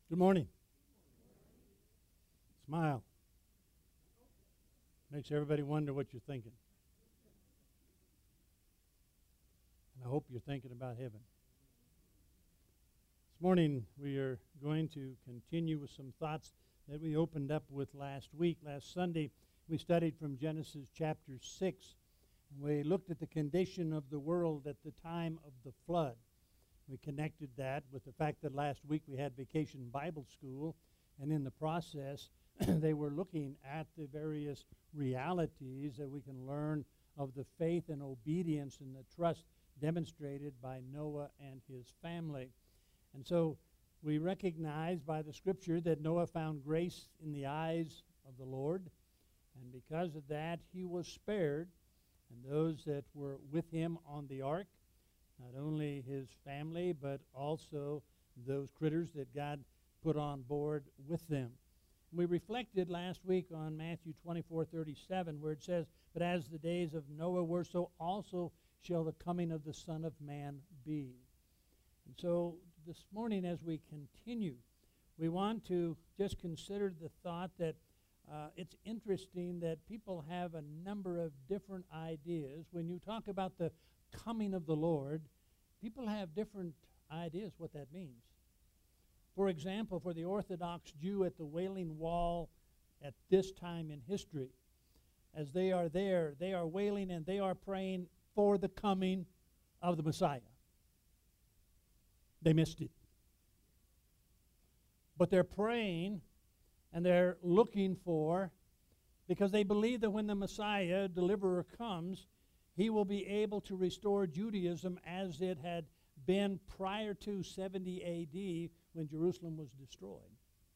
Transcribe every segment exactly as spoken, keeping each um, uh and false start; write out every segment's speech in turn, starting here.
Good morning. Smile. Makes everybody wonder what you're thinking. And I hope you're thinking about heaven. This morning we are going to continue with some thoughts that we opened up with last week. Last Sunday we studied from Genesis chapter six. We looked at the condition of the world at the time of the flood. We connected that with the fact that last week we had Vacation Bible School, and in the process they were looking at the various realities that we can learn of the faith and obedience and the trust demonstrated by Noah and his family. And so we recognize by the Scripture that Noah found grace in the eyes of the Lord, and because of that he was spared, and those that were with him on the ark, not only his family, but also those critters that God put on board with them. We reflected last week on Matthew twenty-four thirty-seven, where it says, "But as the days of Noah were, so also shall the coming of the Son of Man be." And so this morning, as we continue, we want to just consider the thought that uh, it's interesting that people have a number of different ideas. When you talk about the coming of the Lord, people have different ideas what that means. For example, for the Orthodox Jew at the Wailing Wall at this time in history, as they are there, they are wailing and they are praying for the coming of the Messiah. They missed it. But they're praying and they're looking for, because they believe that when the Messiah, deliverer, comes, he will be able to restore Judaism as it had been prior to seventy A D when Jerusalem was destroyed.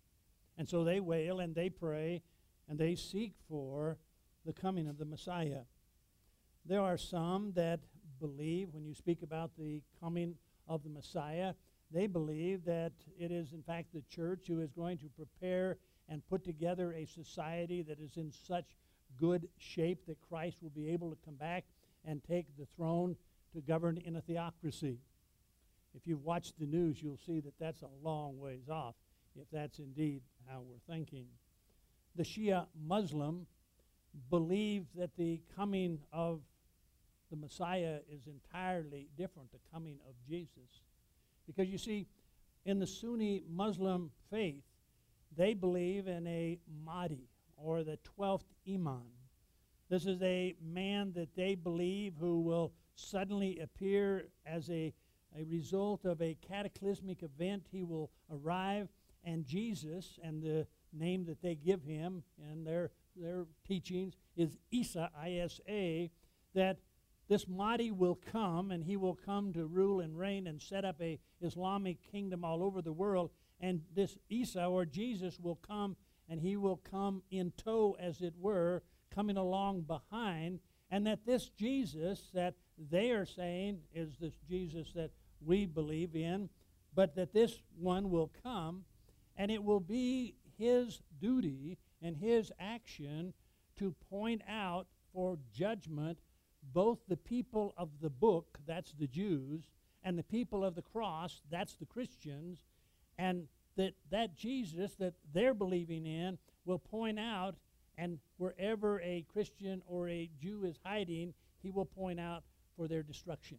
And so they wail and they pray and they seek for the coming of the Messiah. There are some that believe, when you speak about the coming of the Messiah, they believe that it is in fact the church who is going to prepare and put together a society that is in such good shape that Christ will be able to come back and take the throne to govern in a theocracy. If you've watched the news, you'll see that that's a long ways off, if that's indeed how we're thinking. The Shia Muslim believe that the coming of the Messiah is entirely different, the coming of Jesus. Because you see, in the Sunni Muslim faith, they believe in a Mahdi, or the twelfth Imam. This is a man that they believe who will suddenly appear as a, a result of a cataclysmic event. He will arrive, and Jesus, and the name that they give him in their, their teachings is Isa, I S A, that this Mahdi will come, and he will come to rule and reign and set up a Islamic kingdom all over the world. And this Isa, or Jesus, will come, and he will come in tow, as it were, coming along behind, and that this Jesus that they are saying is this Jesus that we believe in, but that this one will come, and it will be his duty and his action to point out for judgment both the people of the book, that's the Jews, and the people of the cross, that's the Christians, and that that Jesus that they're believing in will point out, and wherever a Christian or a Jew is hiding, he will point out for their destruction.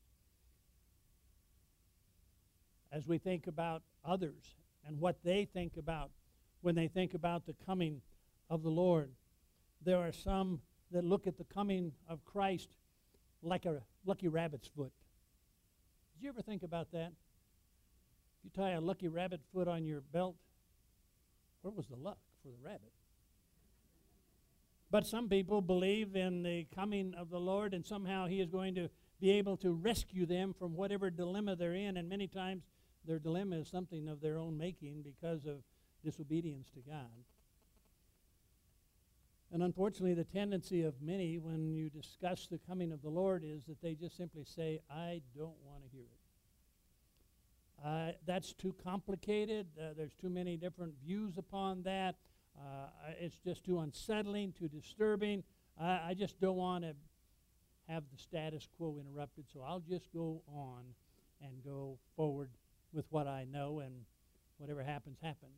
As we think about others and what they think about when they think about the coming of the Lord, there are some that look at the coming of Christ like a lucky rabbit's foot. Did you ever think about that? If you tie a lucky rabbit foot on your belt, where was the luck for the rabbit? But some people believe in the coming of the Lord, and somehow he is going to be able to rescue them from whatever dilemma they're in, and many times their dilemma is something of their own making because of disobedience to God. And unfortunately, the tendency of many when you discuss the coming of the Lord is that they just simply say, I don't want to hear it. Uh, that's too complicated. Uh, there's too many different views upon that. Uh, it's just too unsettling, too disturbing. I, I just don't want to have the status quo interrupted, so I'll just go on and go forward with what I know and whatever happens, happens.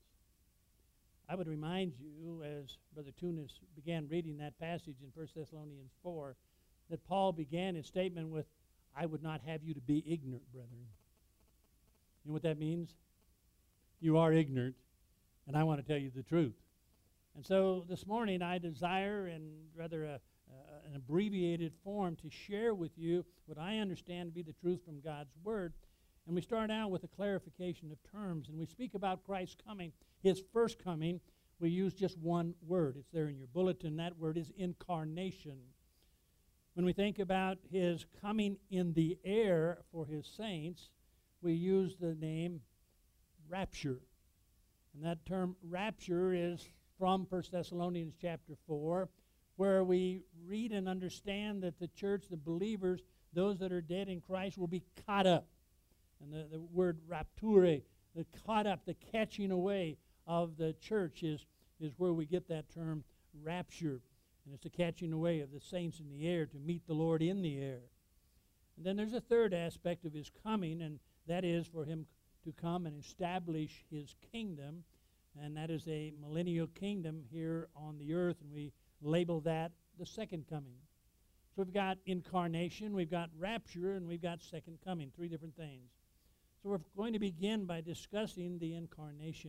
I would remind you, as Brother Tunis began reading that passage in First Thessalonians four, that Paul began his statement with, I would not have you to be ignorant, brethren. You know what that means? You are ignorant, and I want to tell you the truth. And so this morning I desire, in rather a, uh, an abbreviated form, to share with you what I understand to be the truth from God's Word. And we start out with a clarification of terms. And we speak about Christ's coming, his first coming. We use just one word. It's there in your bulletin. That word is incarnation. When we think about his coming in the air for his saints, we use the name rapture. And that term rapture is from First Thessalonians chapter four, where we read and understand that the church, the believers, those that are dead in Christ, will be caught up. And the, the word rapture, the caught up, the catching away of the church is, is where we get that term rapture. And it's the catching away of the saints in the air to meet the Lord in the air. And then there's a third aspect of his coming, and that is for him to come and establish his kingdom. And that is a millennial kingdom here on the earth, and we label that the second coming. So we've got incarnation, we've got rapture, and we've got second coming, three different things. So we're going to begin by discussing the incarnation.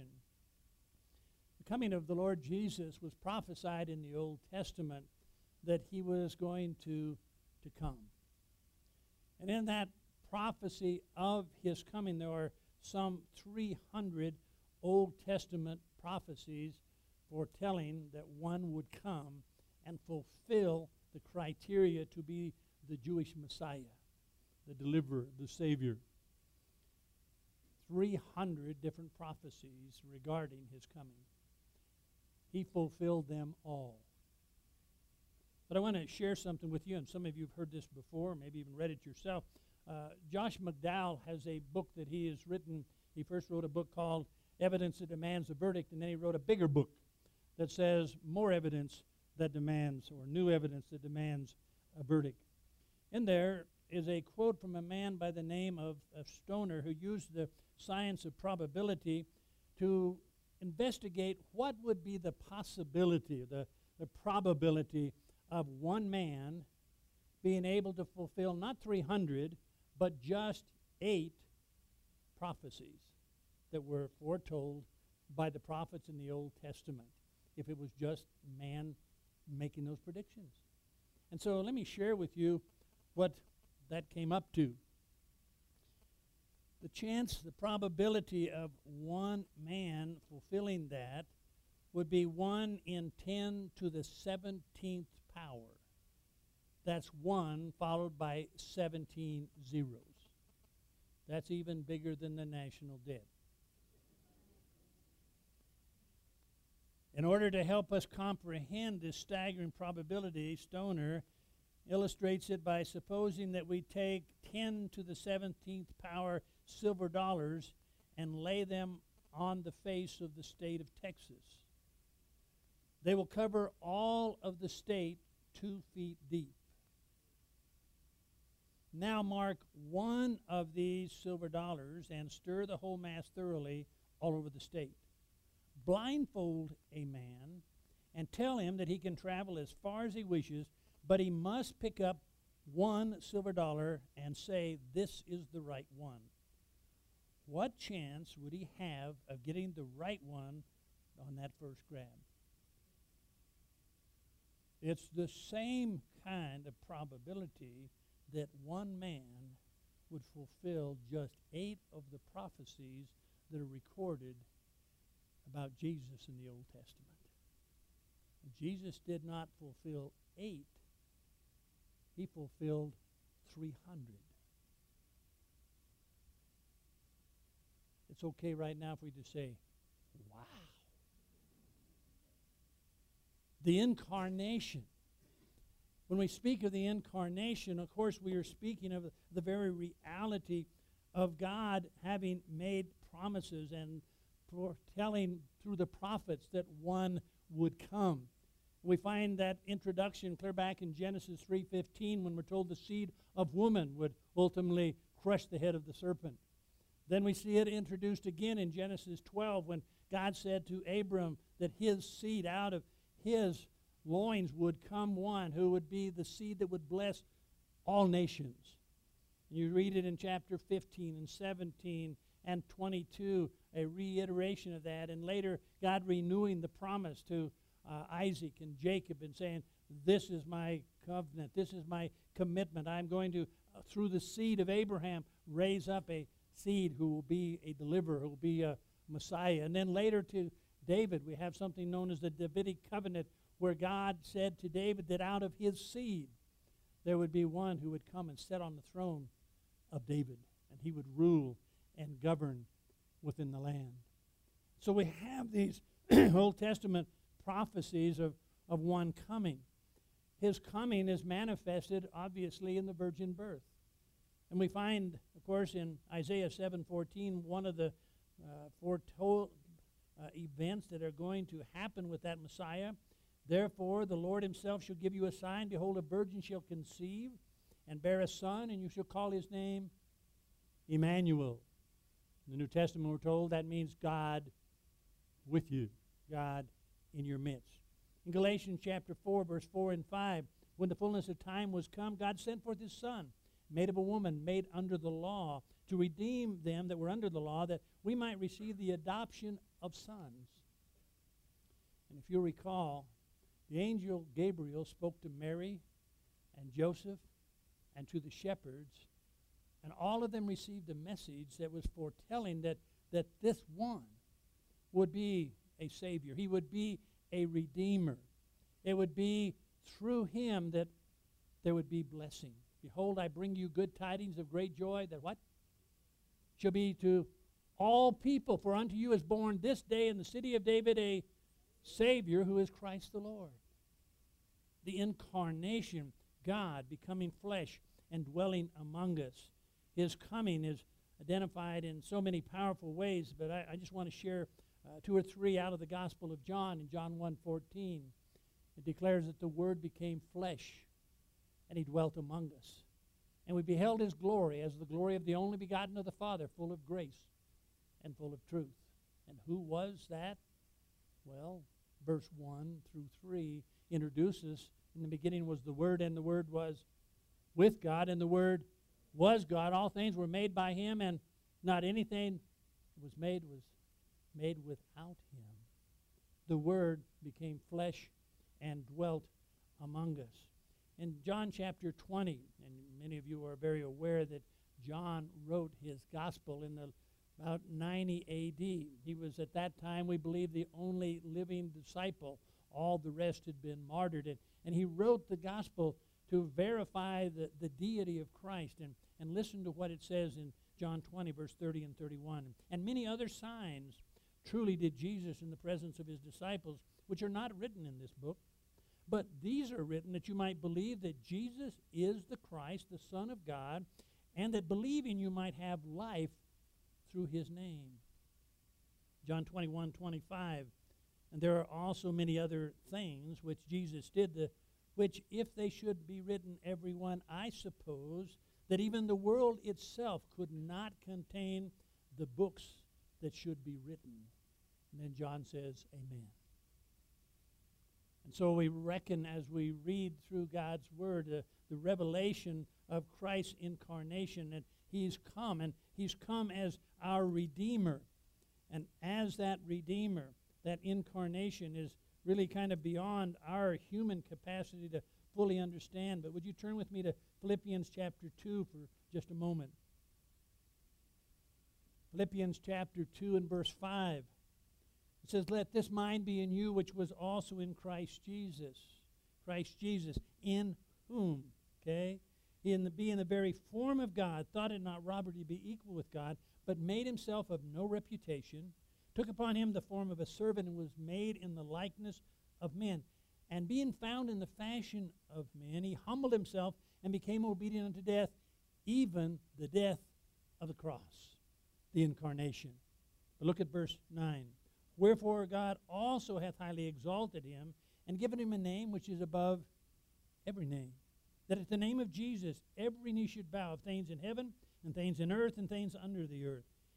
The coming of the Lord Jesus was prophesied in the Old Testament that he was going to, to come. And in that prophecy of his coming, there are some three hundred Old Testament prophecies foretelling that one would come and fulfill the criteria to be the Jewish Messiah, the deliverer, the Savior. three hundred different prophecies regarding his coming. He fulfilled them all. But I want to share something with you, and some of you have heard this before, maybe even read it yourself. Uh, Josh McDowell has a book that he has written. He first wrote a book called Evidence That Demands a Verdict, and then he wrote a bigger book that says More Evidence That Demands, or New Evidence That Demands a Verdict. In there is a quote from a man by the name of, of Stoner, who used the science of probability to investigate what would be the possibility, the, the probability of one man being able to fulfill not three hundred, but just eight prophecies that were foretold by the prophets in the Old Testament, if it was just man making those predictions. And so let me share with you what that came up to. The chance, the probability of one man fulfilling that would be one in ten to the seventeenth power. That's one followed by seventeen zeros. That's even bigger than the national debt. In order to help us comprehend this staggering probability, Stoner illustrates it by supposing that we take ten to the seventeenth power silver dollars and lay them on the face of the state of Texas. They will cover all of the state two feet deep. Now mark one of these silver dollars and stir the whole mass thoroughly all over the state. Blindfold a man and tell him that he can travel as far as he wishes, but he must pick up one silver dollar and say, this is the right one. What chance would he have of getting the right one on that first grab? It's the same kind of probability that one man would fulfill just eight of the prophecies that are recorded about Jesus in the Old Testament. Jesus did not fulfill eight. He fulfilled three hundred. It's okay right now if we just say, wow. The incarnation. When we speak of the incarnation, of course, we are speaking of the very reality of God having made promises and foretelling through the prophets that one would come. We find that introduction clear back in Genesis three fifteen when we're told the seed of woman would ultimately crush the head of the serpent. Then we see it introduced again in Genesis twelve when God said to Abram that his seed, out of his loins would come one who would be the seed that would bless all nations. You read it in chapter fifteen and seventeen and twenty-two, a reiteration of that. And later, God renewing the promise to uh, Isaac and Jacob and saying, this is my covenant, this is my commitment. I'm going to, uh, through the seed of Abraham, raise up a seed who will be a deliverer, who will be a Messiah. And then later to David, we have something known as the Davidic covenant, where God said to David that out of his seed there would be one who would come and sit on the throne of David, and he would rule and govern within the land. So we have these Old Testament prophecies of, of one coming. His coming is manifested, obviously, in the virgin birth. And we find, of course, in Isaiah seven fourteen, one of the uh, foretold uh, events that are going to happen with that Messiah. Therefore, the Lord himself shall give you a sign. Behold, a virgin shall conceive and bear a son, and you shall call his name Emmanuel. In the New Testament, we're told that means God with you, God in your midst. In Galatians chapter four, verse four and five, when the fullness of time was come, God sent forth his Son, made of a woman, made under the law, to redeem them that were under the law, that we might receive the adoption of sons. And if you'll recall, the angel Gabriel spoke to Mary and Joseph and to the shepherds, and all of them received a message that was foretelling that, that this one would be a Savior. He would be a Redeemer. It would be through him that there would be blessing. Behold, I bring you good tidings of great joy, that what? Shall be to all people. For unto you is born this day in the city of David a Savior, who is Christ the Lord. The incarnation, God becoming flesh and dwelling among us. His coming is identified in so many powerful ways, but I, I just want to share uh, two or three out of the Gospel of John. In John one fourteen, it declares that the Word became flesh, and he dwelt among us. And we beheld his glory as the glory of the only begotten of the Father, full of grace and full of truth. And who was that? Well, verse one through three introduces, in the beginning was the Word, and the Word was with God, and the Word was God. All things were made by him, and not anything that was made was made without him. The Word became flesh and dwelt among us. In John chapter twenty, and many of you are very aware that John wrote his gospel in the about ninety A D. He was at that time, we believe, the only living disciple. All the rest had been martyred. And, and he wrote the gospel to verify the, the deity of Christ. And, and listen to what it says in John twenty, verse thirty and thirty-one. And many other signs truly did Jesus in the presence of his disciples, which are not written in this book. But these are written that you might believe that Jesus is the Christ, the Son of God, and that believing you might have life through his name. John twenty-one, twenty-five. And there are also many other things which Jesus did, the, which if they should be written, every one, I suppose that even the world itself could not contain the books that should be written. And then John says, amen. And so we reckon as we read through God's Word, uh, the revelation of Christ's incarnation, that he's come, and he's come as our Redeemer. And as that Redeemer, that incarnation is really kind of beyond our human capacity to fully understand. But would you turn with me to Philippians chapter two for just a moment? Philippians chapter two and verse five. It says, let this mind be in you, which was also in Christ Jesus. Christ Jesus, in whom, okay, in the, being the very form of God, thought it not robbery to be equal with God, but made himself of no reputation, took upon him the form of a servant, and was made in the likeness of men. And being found in the fashion of men, he humbled himself and became obedient unto death, even the death of the cross, the incarnation. But look at verse nine. Wherefore God also hath highly exalted him, and given him a name which is above every name, that at the name of Jesus every knee should bow, of things in heaven, and things in earth, and things under the earth,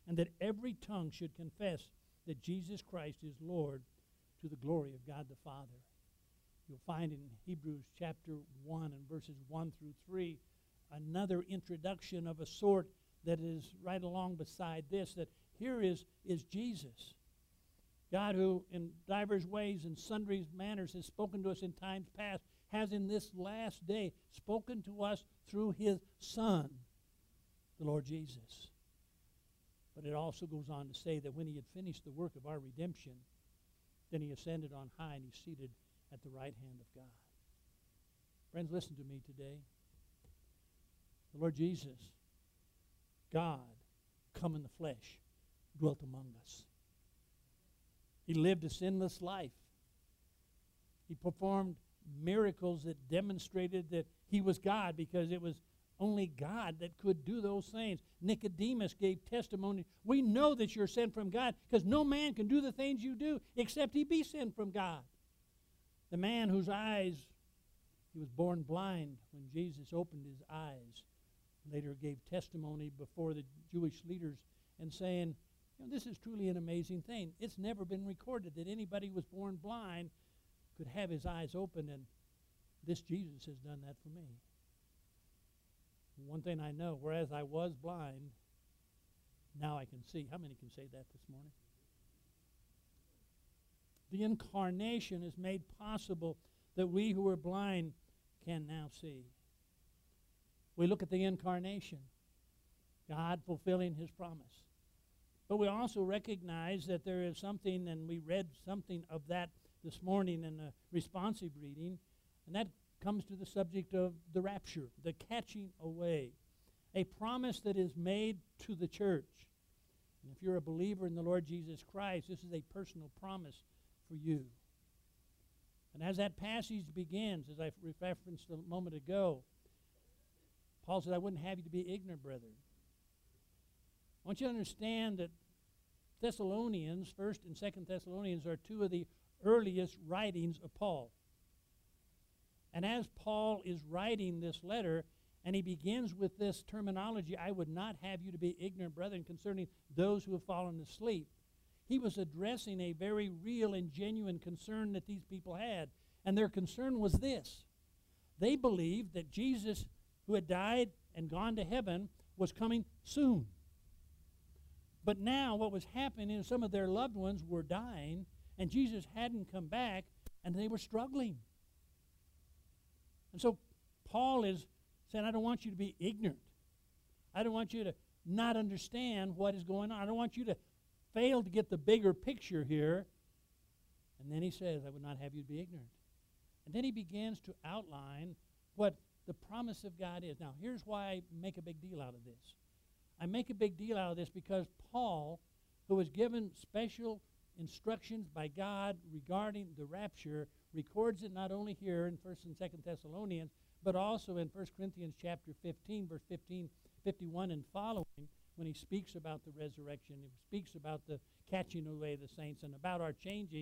and that every tongue should confess that Jesus Christ is Lord, to the glory of God the Father. You'll find in Hebrews chapter one and verses one through three another introduction of a sort that is right along beside this, that here is, is Jesus. God, who in divers ways and sundry manners has spoken to us in times past, has in this last day spoken to us through his Son, the Lord Jesus. But it also goes on to say that when he had finished the work of our redemption, then he ascended on high and he's seated at the right hand of God. Friends, listen to me today. The Lord Jesus, God, come in the flesh, dwelt among us. He lived a sinless life. He performed miracles that demonstrated that he was God, because it was only God that could do those things. Nicodemus gave testimony. We know that you're sent from God, because no man can do the things you do except he be sent from God. The man whose eyes, he was born blind when Jesus opened his eyes, later gave testimony before the Jewish leaders and saying, you know, this is truly an amazing thing. It's never been recorded that anybody who was born blind could have his eyes open, and this Jesus has done that for me. One thing I know, whereas I was blind, now I can see. How many can say that this morning? The incarnation has made possible that we who were blind can now see. We look at the incarnation, God fulfilling his promise. But we also recognize that there is something, and we read something of that this morning in a responsive reading, and that comes to the subject of the rapture, the catching away, a promise that is made to the church. And if you're a believer in the Lord Jesus Christ, this is a personal promise for you. And as that passage begins, as I referenced a moment ago, Paul said, I wouldn't have you to be ignorant, brethren. I want you to understand that Thessalonians, First and Second Thessalonians, are two of the earliest writings of Paul. And as Paul is writing this letter, and he begins with this terminology, I would not have you to be ignorant, brethren, concerning those who have fallen asleep, he was addressing a very real and genuine concern that these people had. And their concern was this. They believed that Jesus, who had died and gone to heaven, was coming soon. But now what was happening is some of their loved ones were dying, and Jesus hadn't come back, and they were struggling. And so Paul is saying, I don't want you to be ignorant. I don't want you to not understand what is going on. I don't want you to fail to get the bigger picture here. And then he says, I would not have you to be ignorant. And then he begins to outline what the promise of God is. Now, here's why I make a big deal out of this. I make a big deal out of this because Paul, who was given special instructions by God regarding the rapture, records it not only here in First and Second Thessalonians, but also in First Corinthians chapter fifteen, verse fifteen, fifty-one and following, when he speaks about the resurrection, he speaks about the catching away of the saints and about our changing.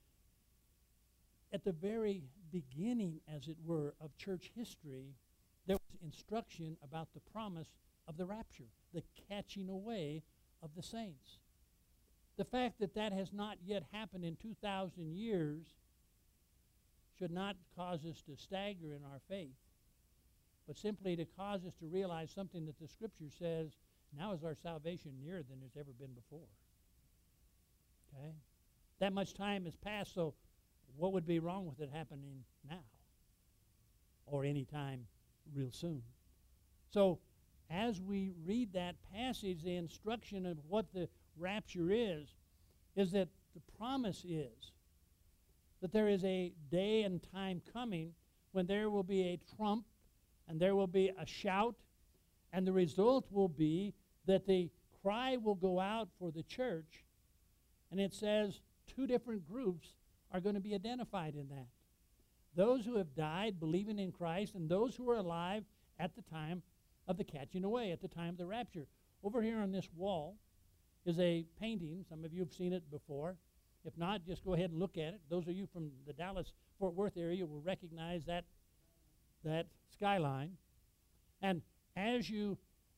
At the very beginning, as it were, of church history, there was instruction about the promise of the rapture, the catching away of the saints. The fact that that has not yet happened in two thousand years should not cause us to stagger in our faith, but simply to cause us to realize something that the Scripture says, now is our salvation nearer than it's ever been before. Okay? That much time has passed, so what would be wrong with it happening now or any time real soon? So as we read that passage, the instruction of what the rapture is, is that the promise is that there is a day and time coming when there will be a trump and there will be a shout, and the result will be that the cry will go out for the church, and it says two different groups are going to be identified in that. Those who have died believing in Christ, and those who are alive at the time of the catching away, at the time of the rapture. Over here on this wall is a painting. Some of you have seen it before. If not, just go ahead and look at it. Those of you from the Dallas-Fort Worth area will recognize that, that skyline. And as you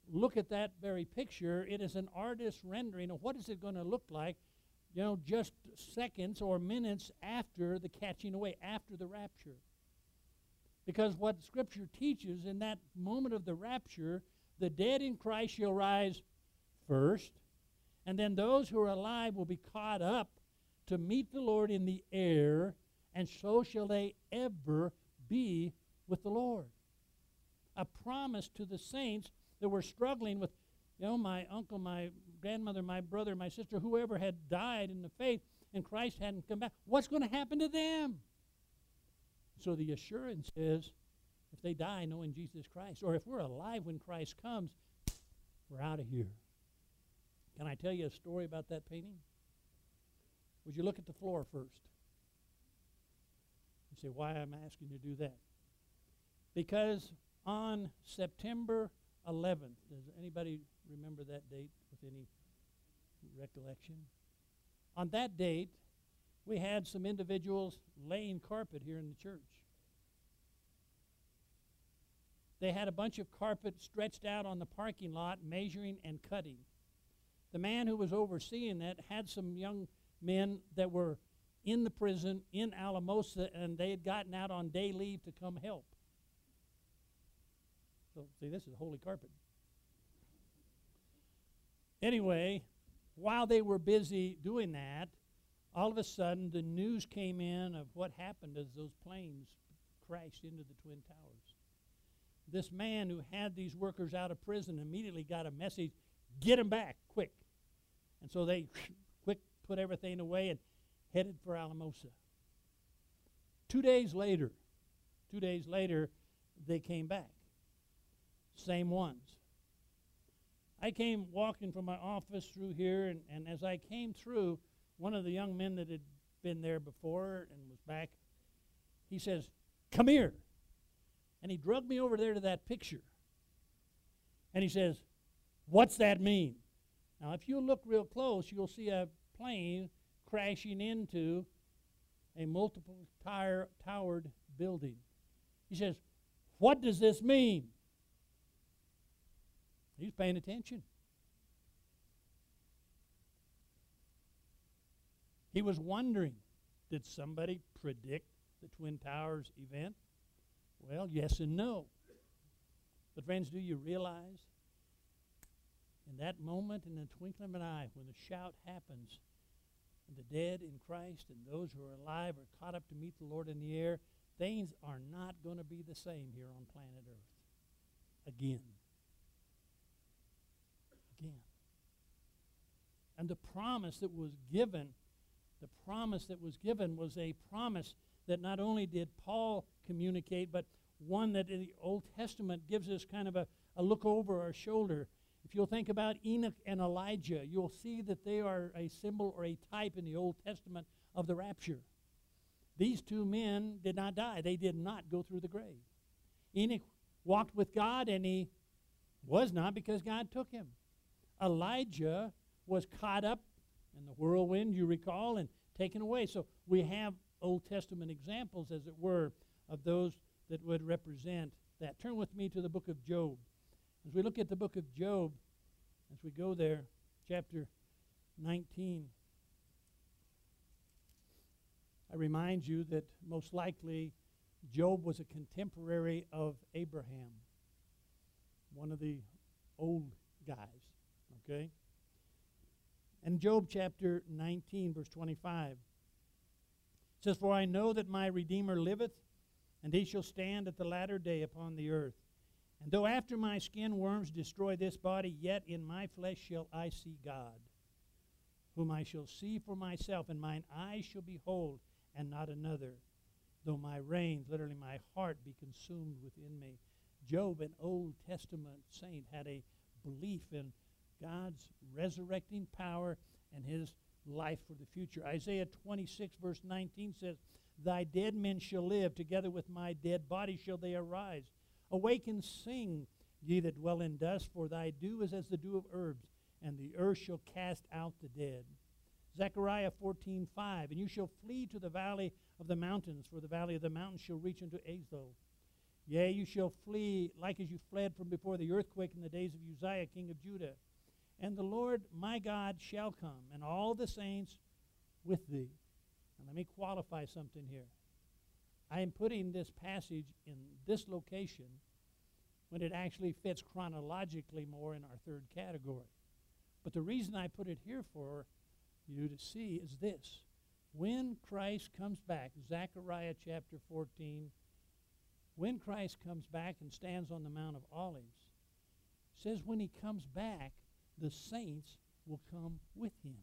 look at that very picture, it is an artist's rendering of what is it going to look like, you know, just seconds or minutes after the catching away, after the rapture. Because what Scripture teaches, in that moment of the rapture, the dead in Christ shall rise first, and then those who are alive will be caught up to meet the Lord in the air, and so shall they ever be with the Lord. A promise to the saints that were struggling with, you know, my uncle, my grandmother, my brother, my sister, whoever had died in the faith, and Christ hadn't come back. What's going to happen to them? So the assurance is, if they die knowing Jesus Christ, or if we're alive when Christ comes, we're out of here. Can I tell you a story about that painting? Would you look at the floor first? You say, why am I asking you to do that? Because on September eleventh, does anybody remember that date with any recollection? On that date, we had some individuals laying carpet here in the church. They had a bunch of carpet stretched out on the parking lot, measuring and cutting. The man who was overseeing that had some young men that were in the prison in Alamosa, and they had gotten out on day leave to come help. So, see, this is holy carpet. Anyway, while they were busy doing that, all of a sudden the news came in of what happened as those planes crashed into the Twin Towers. This man who had these workers out of prison immediately got a message, get them back, quick. And so they quick put everything away and headed for Alamosa. Two days later, two days later, they came back. Same ones. I came walking from my office through here, and, and as I came through, one of the young men that had been there before and was back, he says, come here. And he drugged me over there to that picture. And he says, what's that mean? Now, if you look real close, you'll see a plane crashing into a multiple tire, towered building. He says, what does this mean? He's paying attention. He was wondering, did somebody predict the Twin Towers event? Well, yes and no. But friends, do you realize in that moment, in the twinkling of an eye, when the shout happens, and the dead in Christ and those who are alive are caught up to meet the Lord in the air, things are not going to be the same here on planet Earth. Again. Again. And the promise that was given, the promise that was given was a promise that not only did Paul communicate, but one that in the Old Testament gives us kind of a, a look over our shoulder. If you'll think about Enoch and Elijah, you'll see that they are a symbol or a type in the Old Testament of the rapture. These two men did not die. They did not go through the grave. Enoch walked with God, and he was not, because God took him. Elijah was caught up in the whirlwind, you recall, and taken away. So we have Old Testament examples, as it were, of those that would represent that. Turn with me to the book of Job. As we look at the book of Job, as we go there, chapter nineteen, I remind you that most likely Job was a contemporary of Abraham, one of the old guys, okay? And Job chapter nineteen, verse twenty-five, it says, for I know that my Redeemer liveth, and he shall stand at the latter day upon the earth. And though after my skin worms destroy this body, yet in my flesh shall I see God, whom I shall see for myself, and mine eyes shall behold, and not another, though my reins, literally my heart, be consumed within me. Job, an Old Testament saint, had a belief in God's resurrecting power and his life for the future. Isaiah twenty-six, verse nineteen says, thy dead men shall live, together with my dead body shall they arise. Awake and sing, ye that dwell in dust, for thy dew is as the dew of herbs, and the earth shall cast out the dead. Zechariah fourteen, five, and you shall flee to the valley of the mountains, for the valley of the mountains shall reach unto Azal. Yea, you shall flee like as you fled from before the earthquake in the days of Uzziah, king of Judah. And the Lord my God shall come, and all the saints with thee. And let me qualify something here. I am putting this passage in this location when it actually fits chronologically more in our third category. But the reason I put it here for you to see is this. When Christ comes back, Zechariah chapter fourteen, when Christ comes back and stands on the Mount of Olives, it says when he comes back, the saints will come with him.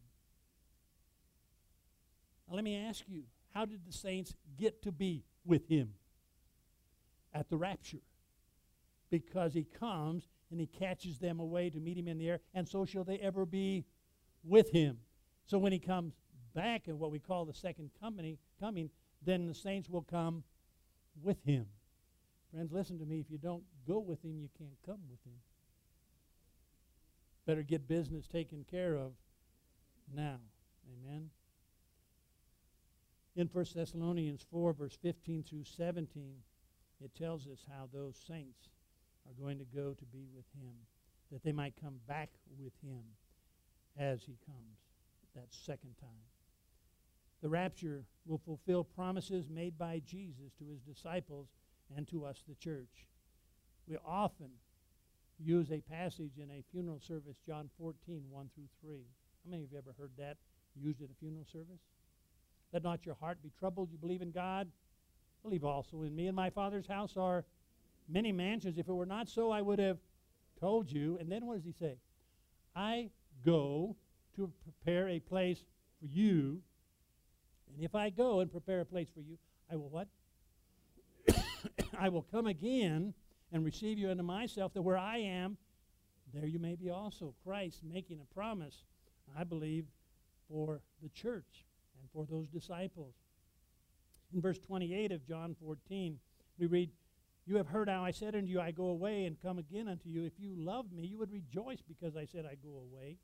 Now let me ask you, how did the saints get to be with him at the rapture? Because he comes and he catches them away to meet him in the air, and so shall they ever be with him. So when he comes back in what we call the second coming, coming, then the saints will come with him. Friends, listen to me. If you don't go with him, you can't come with him. Better get business taken care of now. Amen. In First Thessalonians four, verse fifteen through seventeen, it tells us how those saints are going to go to be with him, that they might come back with him as he comes that second time. The rapture will fulfill promises made by Jesus to his disciples and to us, the church. We often use a passage in a funeral service, John fourteen, one through three. How many of you ever heard that used at a funeral service? Let not your heart be troubled. You believe in God, believe also in me. In my Father's house are many mansions. If it were not so, I would have told you. And then what does he say? I go to prepare a place for you. And if I go and prepare a place for you, I will what? I will come again and receive you unto myself, that where I am, there you may be also. Christ making a promise, I believe, for the church and for those disciples. In verse twenty-eight of John fourteen, we read, you have heard how I said unto you, I go away and come again unto you. If you loved me, you would rejoice because I said I go away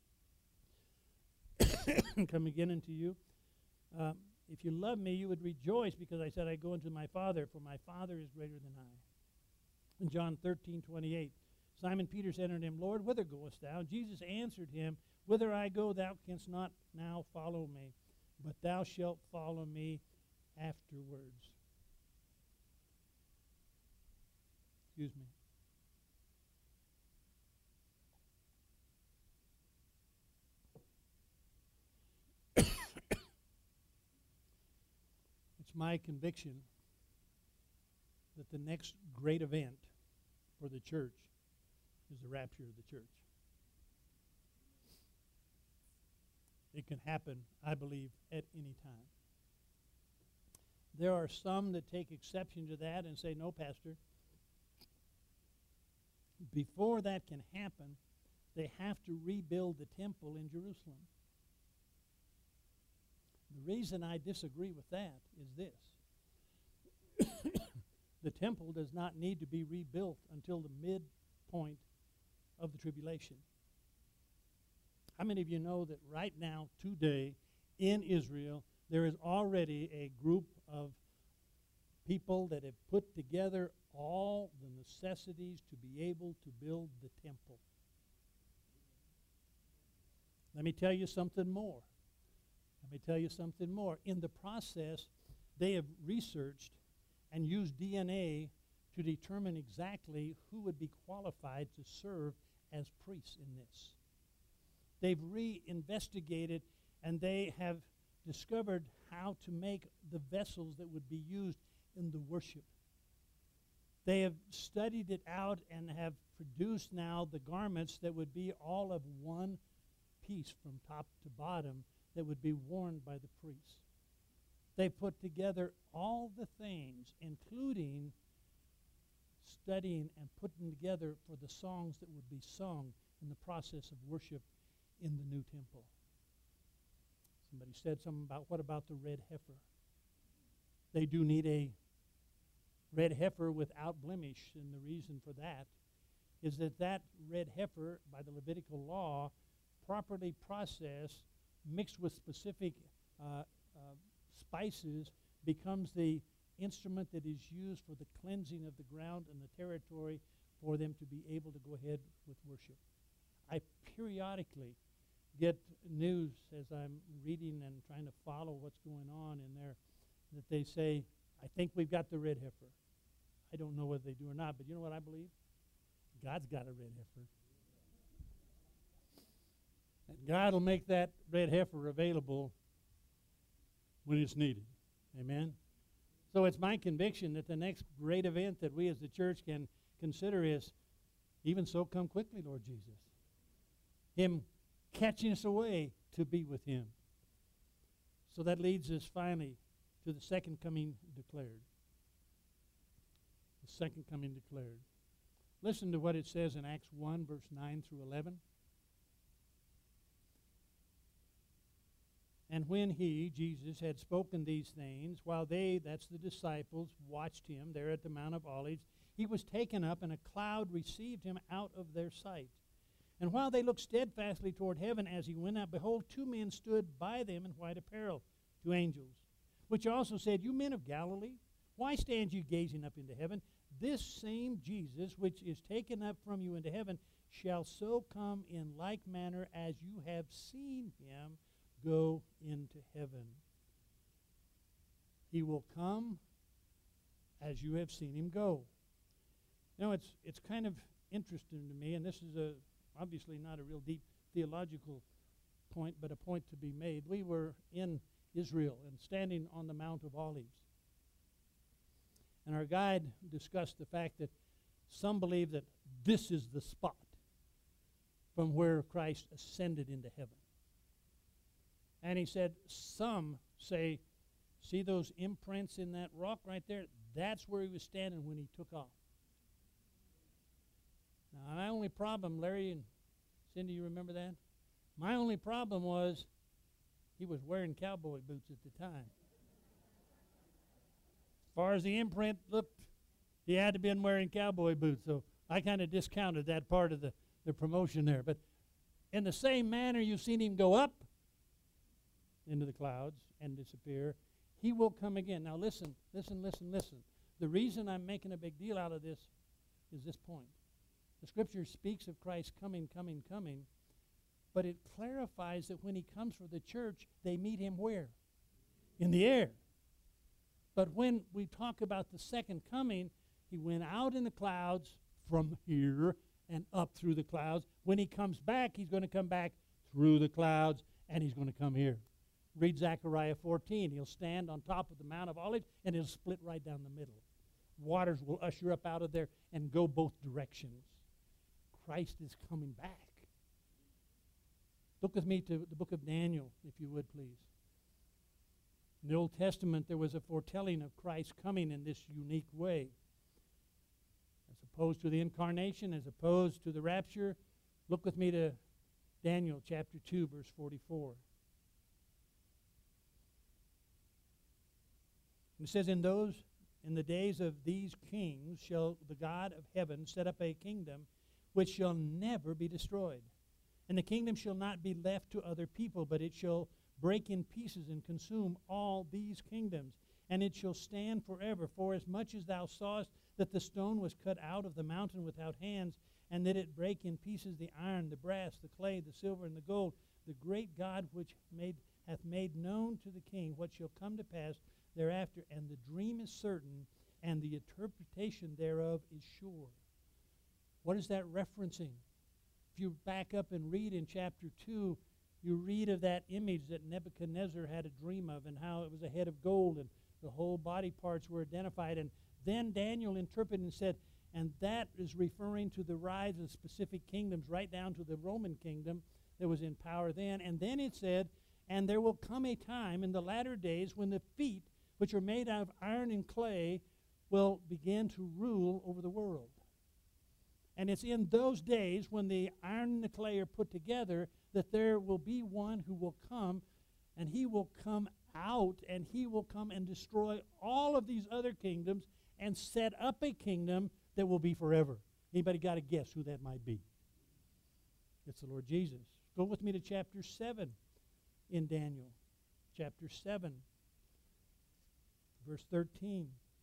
and come again unto you. Um, if you love me, you would rejoice because I said I go unto my Father, for my Father is greater than I. In John thirteen, twenty-eight, Simon Peter said unto him, Lord, whither goest thou? Jesus answered him, whither I go, thou canst not now follow me, but thou shalt follow me afterwards. Excuse me. It's my conviction that the next great event for the church is the rapture of the church. It can happen, I believe, at any time. There are some that take exception to that and say, no, Pastor, before that can happen, they have to rebuild the temple in Jerusalem. The reason I disagree with that is this. The temple does not need to be rebuilt until the midpoint of the tribulation. How many of you know that right now, today, in Israel, there is already a group of people that have put together all the necessities to be able to build the temple? Let me tell you something more. Let me tell you something more. In the process, they have researched and used D N A to determine exactly who would be qualified to serve as priests in this. They've re-investigated and they have discovered how to make the vessels that would be used in the worship. They have studied it out and have produced now the garments that would be all of one piece from top to bottom that would be worn by the priests. They put together all the things, including studying and putting together for the songs that would be sung in the process of worship in the new temple. Somebody said something about, what about the red heifer? They do need a red heifer without blemish, and the reason for that is that that red heifer, by the Levitical law, properly processed, mixed with specific uh, uh, spices, becomes the instrument that is used for the cleansing of the ground and the territory for them to be able to go ahead with worship. I periodically get news as I'm reading and trying to follow what's going on in there that they say, I think we've got the red heifer. I don't know whether they do or not, but you know what I believe? God's got a red heifer. And God will make that red heifer available when it's needed. Amen? So it's my conviction that the next great event that we as the church can consider is, even so, come quickly, Lord Jesus. Him catching us away to be with Him. So that leads us finally to the second coming declared. The second coming declared. Listen to what it says in Acts one, verse nine through eleven. And when he, Jesus, had spoken these things, while they, that's the disciples, watched him there at the Mount of Olives, he was taken up, and a cloud received him out of their sight. And while they looked steadfastly toward heaven as he went up, behold, two men stood by them in white apparel, two angels, which also said, You men of Galilee, why stand you gazing up into heaven? This same Jesus, which is taken up from you into heaven, shall so come in like manner as you have seen him go into heaven. He will come as you have seen him go. You know, it's it's kind of interesting to me, and this is a obviously not a real deep theological point, but a point to be made. We were in Israel and standing on the Mount of Olives. And our guide discussed the fact that some believe that this is the spot from where Christ ascended into heaven. And he said, some say, see those imprints in that rock right there? That's where he was standing when he took off. Now, my only problem, Larry and Cindy, you remember that? My only problem was he was wearing cowboy boots at the time. As far as the imprint looked, he had to have been wearing cowboy boots. So I kind of discounted that part of the, the promotion there. But in the same manner you've seen him go up into the clouds and disappear, he will come again. Now listen, listen, listen, listen. The reason I'm making a big deal out of this is this point. The Scripture speaks of Christ coming, coming, coming, but it clarifies that when he comes for the church, they meet him where? In the air. But when we talk about the second coming, he went out in the clouds from here and up through the clouds. When he comes back, he's going to come back through the clouds, and he's going to come here. Read Zechariah fourteen. He'll stand on top of the Mount of Olives, and it'll split right down the middle. Waters will usher up out of there and go both directions. Christ is coming back. Look with me to the book of Daniel, if you would, please. In the Old Testament, there was a foretelling of Christ coming in this unique way. As opposed to the incarnation, as opposed to the rapture, look with me to Daniel chapter two, verse forty-four. It says, in those, in the days of these kings shall the God of heaven set up a kingdom which shall never be destroyed. And the kingdom shall not be left to other people, but it shall break in pieces and consume all these kingdoms. And it shall stand forever. For as much as thou sawest that the stone was cut out of the mountain without hands, and that it break in pieces the iron, the brass, the clay, the silver, and the gold, the great God which made hath made known to the king what shall come to pass thereafter, and the dream is certain, and the interpretation thereof is sure. What is that referencing? If you back up and read in chapter two, you read of that image that Nebuchadnezzar had a dream of, and how it was a head of gold, and the whole body parts were identified. And then Daniel interpreted and said, and that is referring to the rise of specific kingdoms, right down to the Roman kingdom that was in power then. And then it said, and there will come a time in the latter days when the feet, which are made out of iron and clay, will begin to rule over the world. And it's in those days when the iron and the clay are put together that there will be one who will come, and he will come out, and he will come and destroy all of these other kingdoms and set up a kingdom that will be forever. Anybody got to guess who that might be? It's the Lord Jesus. Go with me to chapter seven in Daniel. Chapter seven. Verse thirteen.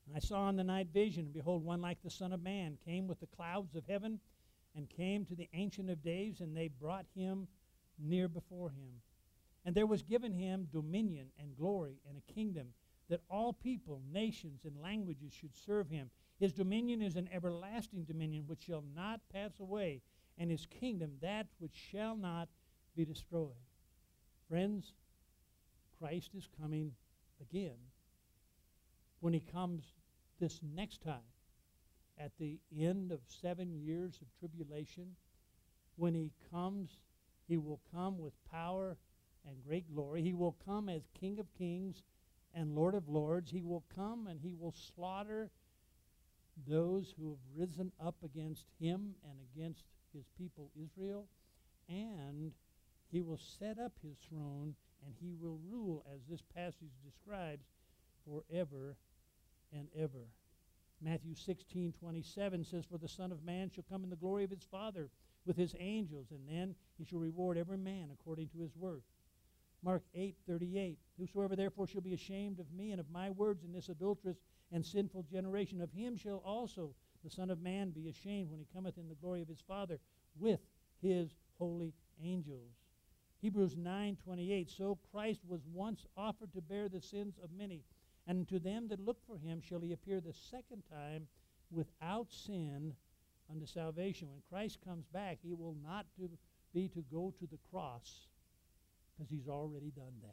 I saw in the night vision, and behold, one like the Son of Man came with the clouds of heaven and came to the Ancient of Days, and they brought him near before him. And there was given him dominion and glory and a kingdom, that all people, nations, and languages should serve him. His dominion is an everlasting dominion which shall not pass away, and his kingdom that which shall not be destroyed. Friends, Christ is coming again. When he comes this next time, at the end of seven years of tribulation, when he comes, he will come with power and great glory. He will come as King of Kings and Lord of Lords. He will come and he will slaughter those who have risen up against him and against his people Israel, and he will set up his throne and he will rule, as this passage describes, forever and ever. Matthew sixteen twenty-seven says, "For the Son of Man shall come in the glory of his Father with his angels, and then he shall reward every man according to his work." Mark eight thirty-eight, "Whosoever therefore shall be ashamed of me and of my words in this adulterous and sinful generation, of him shall also the Son of Man be ashamed when he cometh in the glory of his Father with his holy angels." Hebrews nine twenty-eight, "So Christ was once offered to bear the sins of many, and to them that look for him shall he appear the second time without sin unto salvation." When Christ comes back, he will not to be to go to the cross, because he's already done that.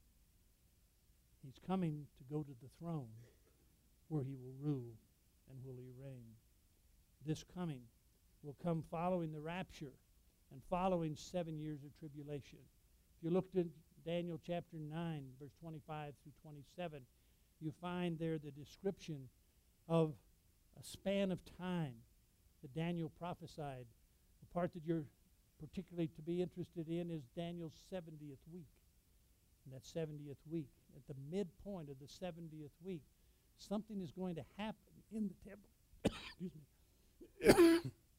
He's coming to go to the throne where he will rule and will he reign. This coming will come following the rapture and following seven years of tribulation. If you looked at Daniel chapter nine, verse twenty-five through twenty-seven, you find there the description of a span of time that Daniel prophesied. The part that you're particularly to be interested in is Daniel's seventieth week. And that seventieth week, at the midpoint of the seventieth week, something is going to happen in the temple. Excuse me.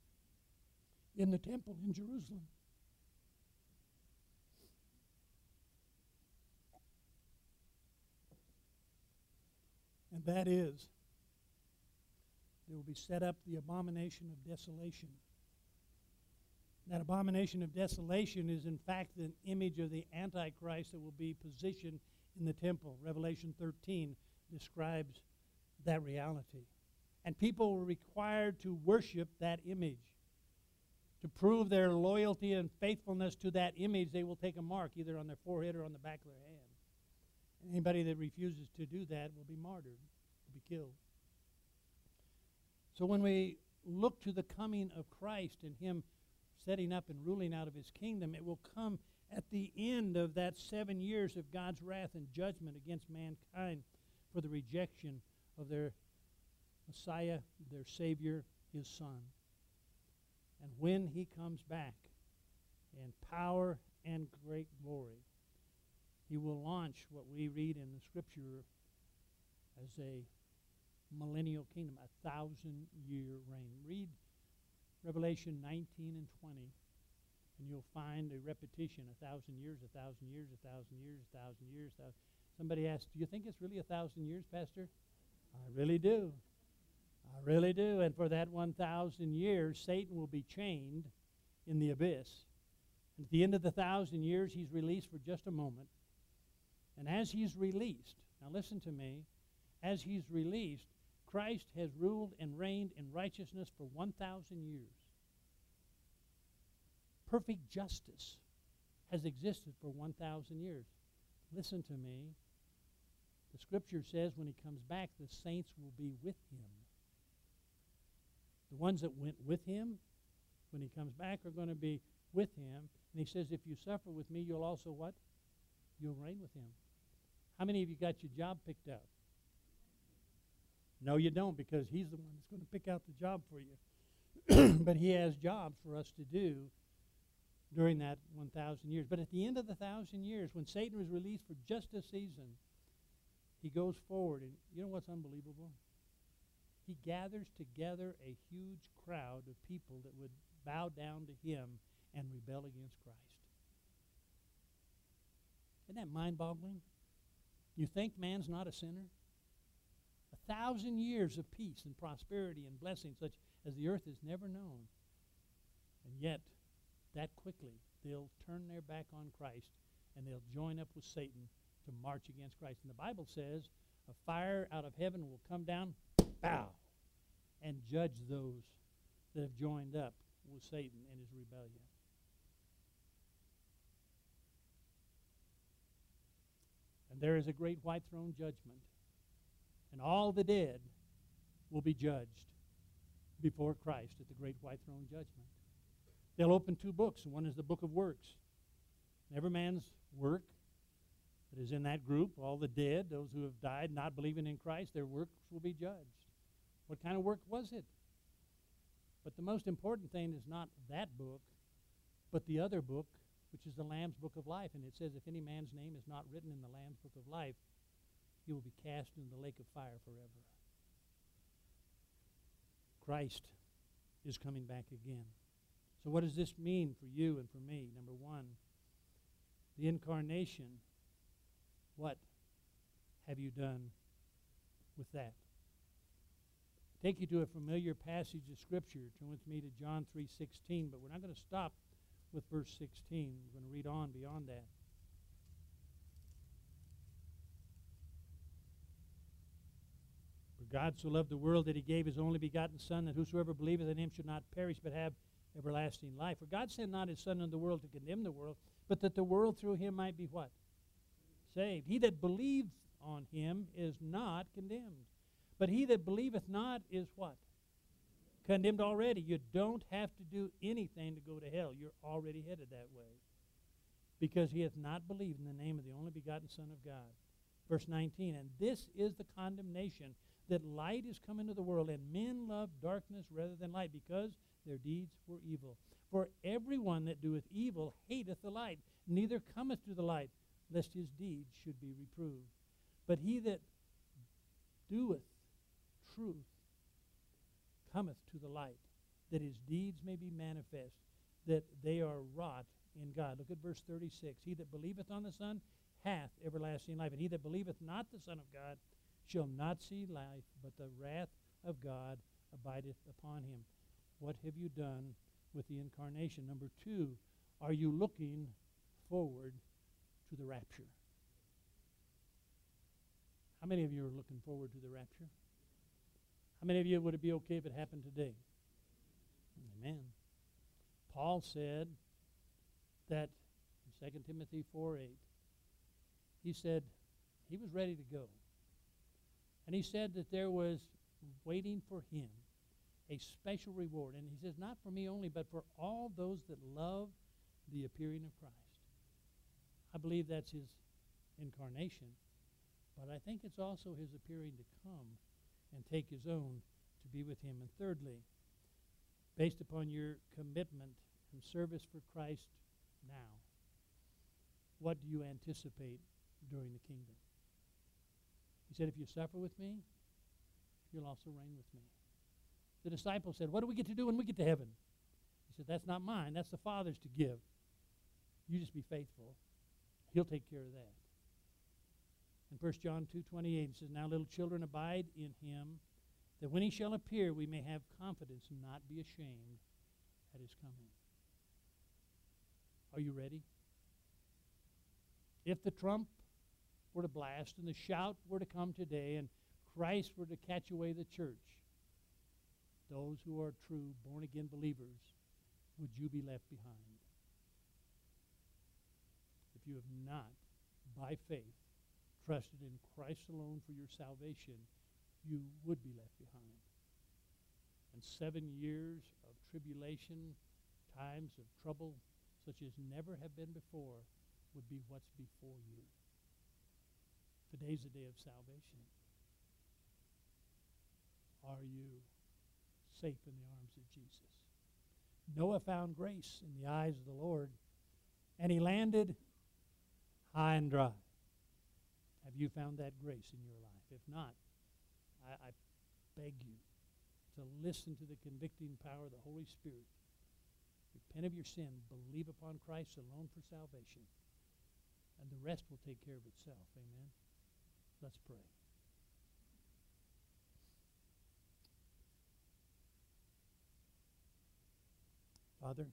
in the temple in Jerusalem. And that is, there will be set up the abomination of desolation. That abomination of desolation is in fact an image of the Antichrist that will be positioned in the temple. Revelation thirteen describes that reality. And people were required to worship that image. To prove their loyalty and faithfulness to that image, they will take a mark either on their forehead or on the back of their hand. And anybody that refuses to do that will be martyred, will be killed. So when we look to the coming of Christ and him setting up and ruling out of his kingdom, it will come at the end of that seven years of God's wrath and judgment against mankind for the rejection of their Messiah, their Savior, his Son. And when he comes back in power and great glory, he will launch what we read in the Scripture as a millennial kingdom, a thousand-year reign. Read Revelation nineteen and twenty, and you'll find a repetition, a thousand years, a thousand years, a thousand years, a thousand years. A thousand. Somebody asked, do you think it's really a thousand years, Pastor? I really do. I really do. And for that one thousand years, Satan will be chained in the abyss. And at the end of the thousand years, he's released for just a moment. And as he's released, now listen to me, as he's released, Christ has ruled and reigned in righteousness for one thousand years. Perfect justice has existed for one thousand years. Listen to me. The Scripture says when he comes back, the saints will be with him. The ones that went with him, when he comes back, are going to be with him. And he says, if you suffer with me, you'll also what? You'll reign with him. How many of you got your job picked out? No, you don't, because he's the one that's going to pick out the job for you. But he has jobs for us to do during that one thousand years. But at the end of the one thousand years, when Satan was released for just a season, he goes forward. And you know what's unbelievable? He gathers together a huge crowd of people that would bow down to him and rebel against Christ. Isn't that mind-boggling? You think man's not a sinner? A thousand years of peace and prosperity and blessing such as the earth has never known. And yet, that quickly, they'll turn their back on Christ and they'll join up with Satan to march against Christ. And the Bible says a fire out of heaven will come down, bow, and judge those that have joined up with Satan in his rebellion. And there is a great white throne judgment, and all the dead will be judged before Christ at the great white throne judgment. They'll open two books, and one is the book of works. And every man's work that is in that group, all the dead, those who have died not believing in Christ, their works will be judged. What kind of work was it? But the most important thing is not that book, but the other book, which is the Lamb's book of life. And it says, if any man's name is not written in the Lamb's book of life, he will be cast into the lake of fire forever. Christ is coming back again. So what does this mean for you and for me? Number one, the incarnation. What have you done with that? Take you to a familiar passage of Scripture. Turn with me to John three sixteen, but we're not going to stop with verse sixteen. We're going to read on beyond that. For God so loved the world that he gave his only begotten Son, that whosoever believeth in him should not perish but have everlasting life. For God sent not his Son into the world to condemn the world, but that the world through him might be what? Saved. He that believes on him is not condemned. But he that believeth not is what? Condemned already. You don't have to do anything to go to hell. You're already headed that way. Because he hath not believed in the name of the only begotten Son of God. Verse nineteen, and this is the condemnation, that light is come into the world, and men love darkness rather than light, because their deeds were evil. For everyone that doeth evil hateth the light, neither cometh to the light, lest his deeds should be reproved. But he that doeth truth cometh to the light, that his deeds may be manifest, that they are wrought in God. Look at verse thirty-six. He that believeth on the Son hath everlasting life, and he that believeth not the Son of God shall not see life, but the wrath of God abideth upon him. What have you done with the incarnation? Number two, are you looking forward to the rapture? How many of you are looking forward to the rapture? How many of you would it be okay if it happened today? Amen. Paul said that in Second Timothy four eight, he said he was ready to go. And he said that there was waiting for him a special reward. And he says, not for me only, but for all those that love the appearing of Christ. I believe that's his incarnation. But I think it's also his appearing to come and take his own to be with him. And thirdly, based upon your commitment and service for Christ now, what do you anticipate during the kingdom? He said, if you suffer with me, you'll also reign with me. The disciples said, what do we get to do when we get to heaven? He said, that's not mine. That's the Father's to give. You just be faithful. He'll take care of that. In First John two twenty-eight, it says, now little children, abide in him, that when he shall appear, we may have confidence and not be ashamed at his coming. Are you ready? If the trump were to blast and the shout were to come today and Christ were to catch away the church, those who are true born-again believers, would you be left behind? If you have not, by faith, trusted in Christ alone for your salvation, you would be left behind. And seven years of tribulation, times of trouble, such as never have been before, would be what's before you. Today's the day of salvation. Are you safe in the arms of Jesus? Noah found grace in the eyes of the Lord, and he landed high and dry. Have you found that grace in your life? If not, I, I beg you to listen to the convicting power of the Holy Spirit. Repent of your sin, believe upon Christ alone for salvation, and the rest will take care of itself. Amen? Let's pray. Father,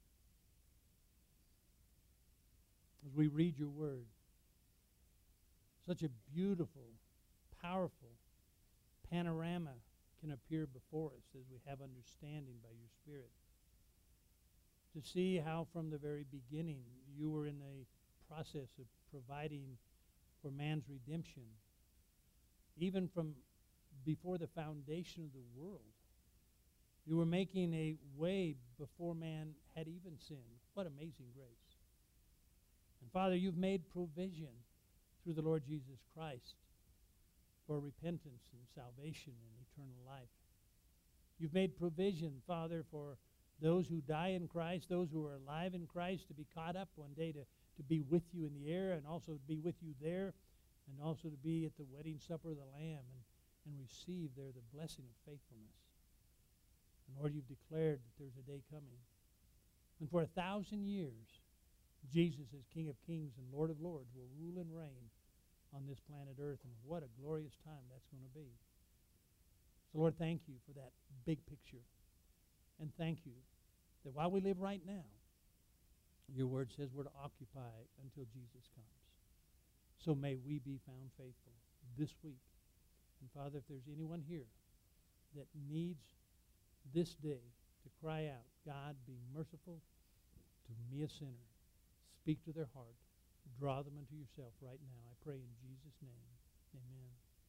as we read your word, such a beautiful, powerful panorama can appear before us as we have understanding by your Spirit. To see how from the very beginning you were in a process of providing for man's redemption, even from before the foundation of the world. You were making a way before man had even sinned. What amazing grace. And Father, you've made provision through the Lord Jesus Christ for repentance and salvation and eternal life. You've made provision, Father, for those who die in Christ, those who are alive in Christ, to be caught up one day to, to be with you in the air, and also to be with you there, and also to be at the wedding supper of the Lamb and, and receive there the blessing of faithfulness. And Lord, you've declared that there's a day coming. And for a thousand years, Jesus as King of Kings and Lord of Lords will rule and reign on this planet Earth. And what a glorious time that's going to be. So Lord, thank you for that big picture. And thank you that while we live right now, your word says we're to occupy until Jesus comes. So may we be found faithful this week. And Father, if there's anyone here that needs this day to cry out, God, be merciful to me, a sinner. Speak to their heart. Draw them unto yourself right now. I pray in Jesus' name. Amen.